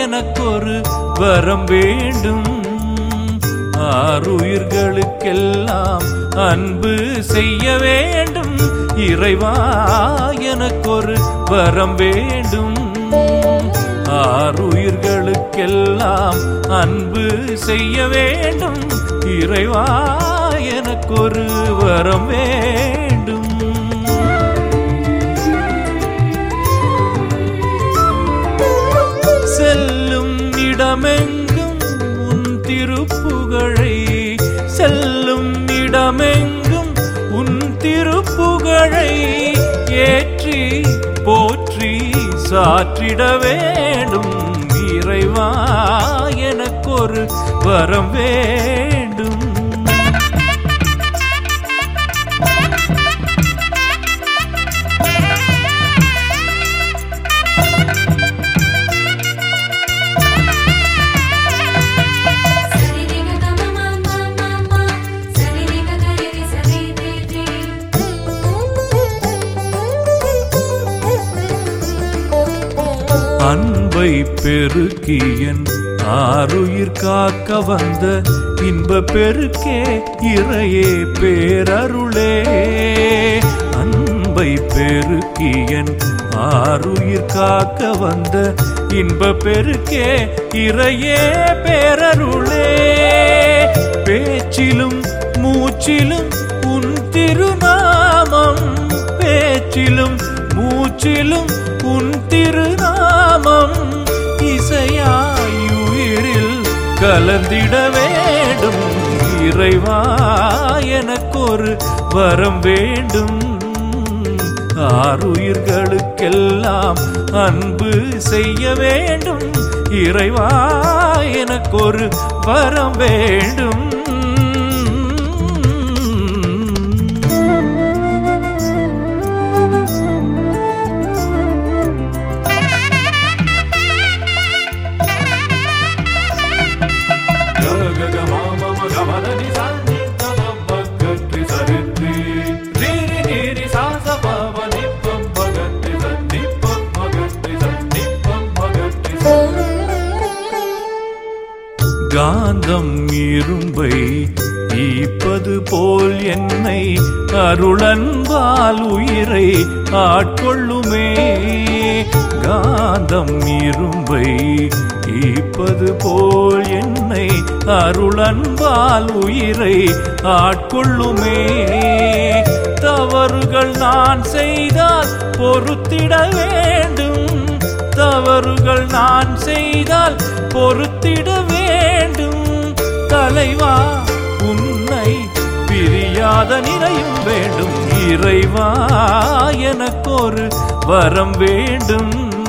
எனக்கொரு வரம் வேண்டும். ஆருயிர்களுக்கெல்லாம் அன்பு செய்ய வேண்டும். இறைவா எனக்கொரு வரம் வேண்டும். ஆருயிர்களுக்கெல்லாம் அன்பு செய்ய வேண்டும். இறைவா எனக்கொரு வரம் வேண்டும். செல்லும் இடமெங்கும் உன் திருப்புகழை, செல்லும் இடமெங்கும் உன் திருப்புகழை ஏற்றி போற்றி சாற்றிட வேண்டும். இறைவா எனக்கொரு வரம் வேண்டும். அன்பை பெருக்கியன் ஆருயிர் காக்க வந்த இன்ப பெருக்கே இறையே பேரருளே. அன்பை பெருக்கியன் ஆருயிர் காக்க வந்த இன்ப பெருக்கே இறையே பேரருளே. பேச்சிலும் மூச்சிலும் உன் திருநாமம், பேச்சிலும் மூச்சிலும் உன் திருநாமம் இசையாயுயிரில் கலந்திட வேண்டும். இறைவா எனக்கொரு வரம் வேண்டும். ஆருயிர்களுக்கெல்லாம் அன்பு செய்ய வேண்டும். இறைவா எனக்கொரு வரம் வேண்டும். காந்தம் இரும்பை ஈப்பது போல் என்னை அருளன்பால் உயிரை ஆட்கொள்ளுமே. காந்தம் இரும்பை ஈப்பது போல் என்னை அருளன்பால் உயிரை ஆட்கொள்ளுமே. தவறுகள் நான் செய்தால் பொறுத்திட வேண்டும். தவறுகள் நான் செய்தால் பொறுத்திட வேண்டும். தலைவா உன்னை பிரியாத நிலையும் வேண்டும். இறைவா எனக்கொரு வரம் வேண்டும்.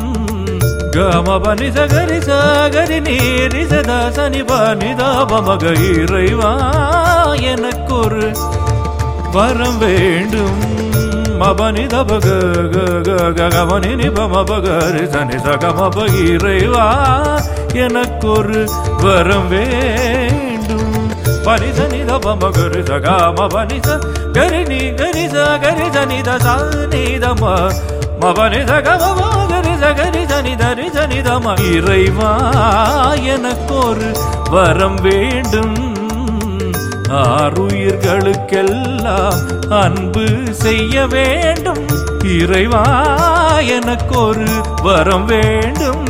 கமபனி சகரி சகரி நீரி சதா சனி பனிதாபமக. இறைவா எனக்கொரு வரம் வேண்டும். மபனி தபக கமனி நிபமபகரி சனி சகமப. இறைவா எனக்கொரு வரம் வேண்டும். பனிதனி தபமகரி சகமபனி சகரி நீ கரி சகரி சனி தனிதம மபனி சகமபகரி சகரி சனி தரி சனிதம. இறைவா எனக்கொரு வரம் வேண்டும். ஆருயிர்களுக்கெல்லாம் அன்பு செய்ய வேண்டும். இறைவா எனக்கொரு வரம் வேண்டும்.